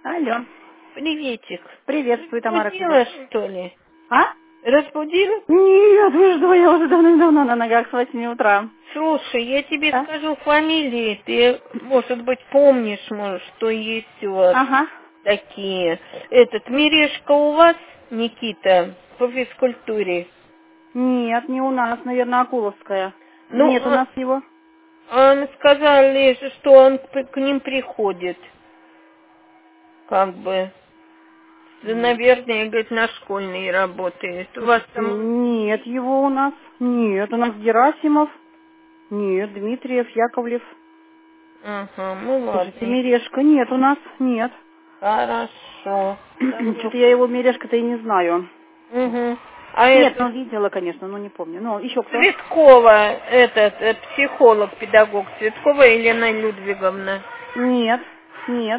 Алло. Приветик. Приветствую, Тамара. Разбудила, что ли? А? Разбудила? Нет, вы что, я уже давно на ногах с 8 утра. Слушай, я тебе А? скажу фамилии. Ты, может быть, помнишь, может, что есть вот Ага. такие. Этот, Мирешка у вас, Никита, по физкультуре? Нет, не у нас, наверное, Акуловская. Ну, Нет у нас его. он сказали же, что он к ним приходит. Как бы. Наверное, говорит, на школьной работает. У вас Слушайте, там... нет его у нас. Нет, у нас Герасимов. Нет, Дмитриев, Яковлев. Ага, ну Слушайте, ладно. Мирешка, нет у нас, нет. Хорошо. Что-то я его Мирешка-то и не знаю. Угу. А Нет, это ну видела, конечно, но не помню. Ну, еще кто? Цветкова, этот психолог, педагог Цветкова Елена Людвиговна. Нет, нет.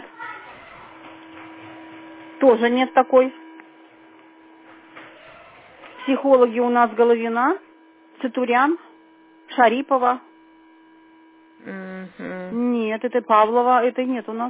Тоже нет такой. Психологи у нас Головина, Цитурян, Шарипова. Угу. Нет, это Павлова, это нет у нас.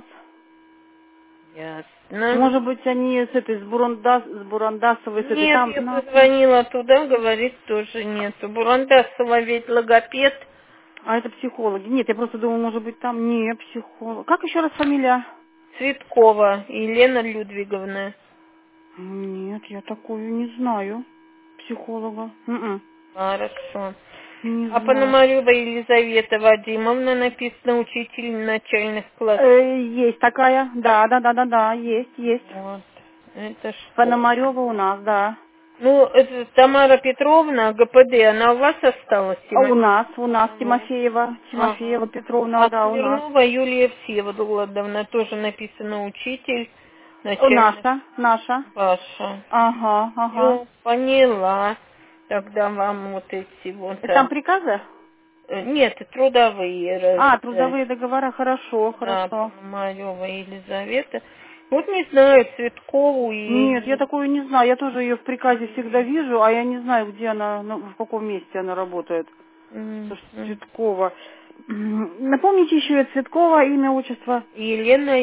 Ясно. Может быть, они с этой, с Бурандасовой, с этой Нет, там, я на... позвонила туда, говорит, тоже нету. Бурандасова ведь логопед. А это психологи. Нет, я просто думаю, может быть, там не психолог. Как еще раз фамилия? Цветкова Елена Людвиговна. Нет, я такую не знаю. Психолога. Хорошо. Не А знаю. Пономарева Елизавета Вадимовна написано учитель начальных классов. Есть такая, да, есть. Вот. Это что? Пономарева у нас, да. Ну, это Тамара Петровна, ГПД, она у вас осталась, А у Тимофеева? нас Ага. Тимофеева Ага. Петровна, А да, у нас. Смирнова Юлия Всеволодовна, тоже написано учитель, начальник Наша. Паша. Ага. Все, поняла. Тогда вам вот эти вот... Там приказы? Нет, трудовые. Трудовые договора, хорошо. Да, Пономарева Елизавета. Вот не знаю, Цветкову Нет, я и... такую не знаю. Я тоже ее в приказе всегда вижу, а я не знаю, где она, в каком месте она работает. Слушай, Мгм. Цветкова. Напомните еще Цветкова, имя, отчество. Елена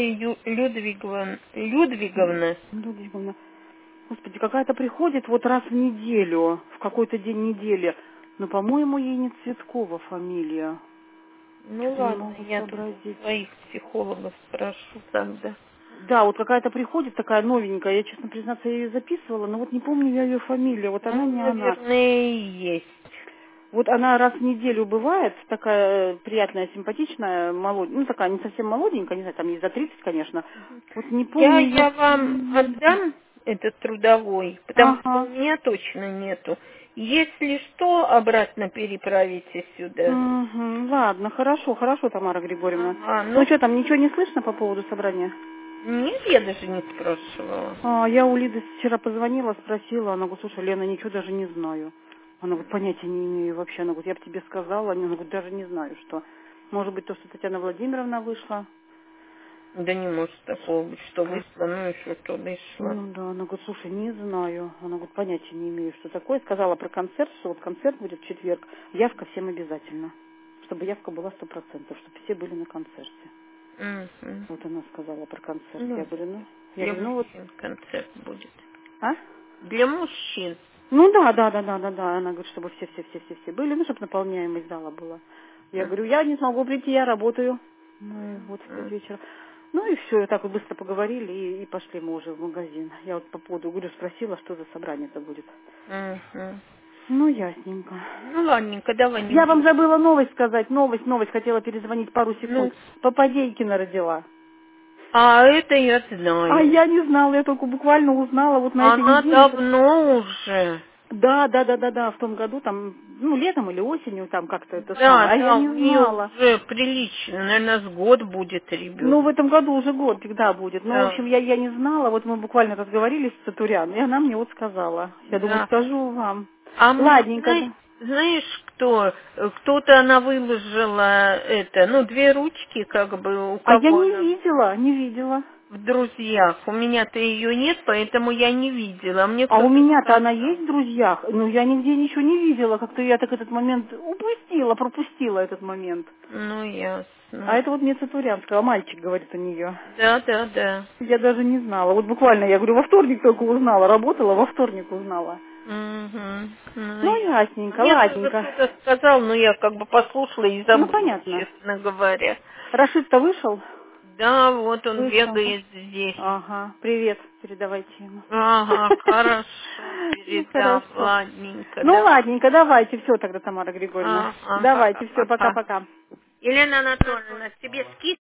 Людвиговна. Людвиговна. Господи, какая-то приходит вот раз в неделю, в какой-то день недели. Но, по-моему, ей не Цветкова фамилия. Ну Что-то не ладно, могу я тут сообразить. своих психологов спрошу тогда. Да, вот какая-то приходит такая новенькая. Я, честно признаться, я ее записывала, но вот не помню я ее фамилию. Вот она Ну, не она. наверное, и есть. Вот она раз в неделю бывает, такая приятная, симпатичная, ну такая не совсем молоденькая, не знаю, там ей за 30, конечно. Вот не помню ее Я вам фамилию. отдам этот трудовой, потому что у Ага. меня точно нету. Если что, обратно переправите сюда. Угу. Ладно, хорошо, Тамара Григорьевна. Ага, Ну ну, что там, ничего не слышно по поводу собрания? нет, я даже не спрашивала. Я у Лиды вчера позвонила, спросила, она говорит, слушай, Лена, ничего даже не знаю. Она говорит, понятия не имею вообще. Она говорит, я бы тебе сказала, она говорит, даже не знаю, что. Может быть, то, что Татьяна Владимировна вышла. Да не может такого быть, что вышло, ну и что вышло. Ну да, она говорит, слушай, не знаю. Она говорит, понятия не имею, что такое. Сказала про концерт, что вот концерт будет в четверг. Явка всем обязательно. Чтобы явка была 100%, чтобы все были на концерте. Мгм. Вот она сказала про концерт. Ну, Я для говорю, ну вот, мужчин концерт будет. а? Для мужчин. Ну да. Она говорит, чтобы все были, ну, чтобы наполняемость зала была. Я говорю, я не смогу прийти, я работаю. Ну и вот в 5 вечера. Ну и все, так вот быстро поговорили и пошли мы уже в магазин. Я вот по поводу, говорю, спросила, что за собрание-то будет. Мгм. Ну, ясненько. Ну, ладненько, давай не Я вам будем. забыла новость сказать, новость, хотела перезвонить пару Ну, секунд. Попадейкина родила. а это я А знаю. я не знала, я только буквально узнала вот на этой Она неделе. давно уже. Да, в том году, там, ну, летом или осенью, там как-то это самое. Да, А я да, не у нее знала. уже прилично, наверное, с год будет Ну, в ребенок. этом году уже год, когда будет. Ну, в Да, общем, я не знала, вот мы буквально разговорились с Сатурян, и она мне вот сказала. Я думаю, да. скажу вам. Ладненько, А да. знаешь кто? Кто-то она выложила это, ну, две ручки, как бы, у А я кого не она. видела, не видела. в друзьях. У меня-то ее нет, поэтому я не видела. Мне А у кто-то меня-то сказал. она есть в друзьях, но я нигде ничего не видела. Как-то я так этот момент упустила, пропустила этот момент. Ну, ясно. А это вот мне Цатурянского, мальчик говорит у нее. Да, да, да. Я даже не знала. Вот буквально, я говорю, во вторник только узнала. Работала, во вторник узнала. Угу. Ну, ясненько, Мне тоже ладненько. кто-то сказал, но я как бы послушала и Ну, забыла, понятно. честно говоря. Рашид-то вышел? Да, вот он Вышел. бегает здесь. Ага, привет, передавайте ему. Ага, хорошо, Ну, передам, хорошо. ладненько, Ну, да. ладненько, давайте, все тогда, Тамара Григорьевна. Ага, Давайте, все, пока-пока. пока-пока. Елена Анатольевна, тебе скидка?